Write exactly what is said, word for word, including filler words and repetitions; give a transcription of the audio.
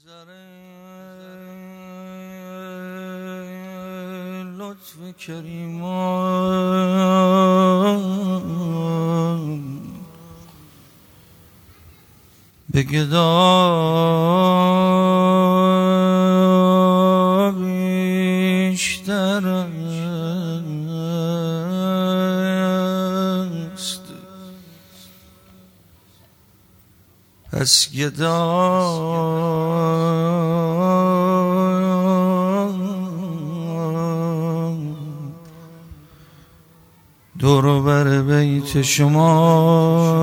لطف کریمان به گدا بیشتر است، پس گدا دور و بر بیت شما